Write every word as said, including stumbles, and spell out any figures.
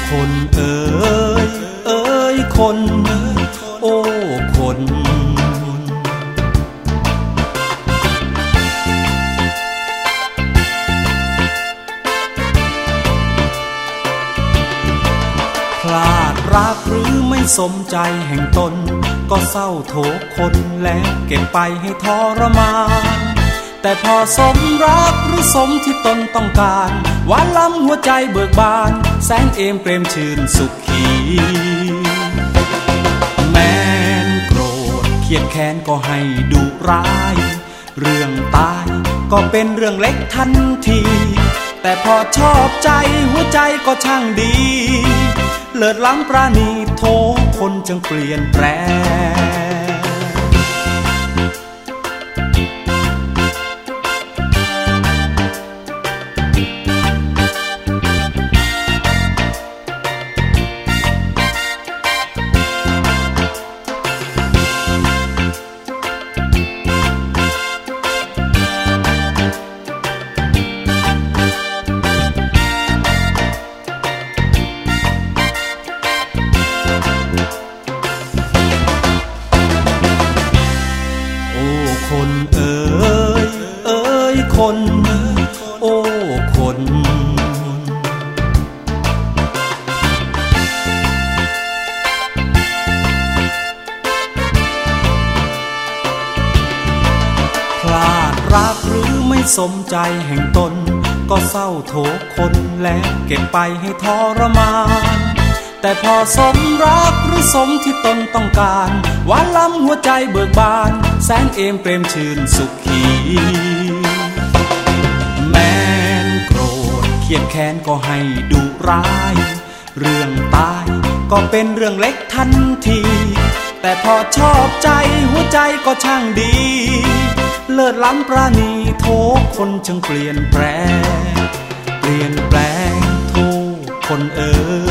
คนเอ๋ยเอ๋ยคนโอ้คนพลาดรักหรือไม่สมใจแห่งตนก็เศร้าโศกคนแล้วเก็บไปให้ทรมานแต่พอสมรักหรือสมที่ตนต้องการหวานล้ำหัวใจเบิกบานแสนเอมเปรมชื่นสุขีแม้นโกรธเครียดแค้นก็ให้ดุร้ายเรื่องตายก็เป็นเรื่องเล็กทันทีแต่พอชอบใจหัวใจก็ช่างดีเลิศล้ำประณีตโทคนจึงเปลี่ยนแปลงคนเอ๋ยเอ๋ยคนโอ้คนพลาดรักหรือไม่สมใจแห่งตนก็เศร้าโศกคนแล้วเก็บไปให้ทรมานแต่พอสมรักหรือสมที่ตนต้องการหวานล้ำหัวใจเบิกบานแสนเอมเปรมชื่นสุขีแม้นโกรธเครียดแค้นก็ให้ดุร้ายเรื่องตายก็เป็นเรื่องเล็กทันทีแต่พอชอบใจหัวใจก็ช่างดีเลิศล้ำประณีตโทคนจึงเปลี่ยนแปลงเปลี่ยนแปลงโทคนเอ๋ย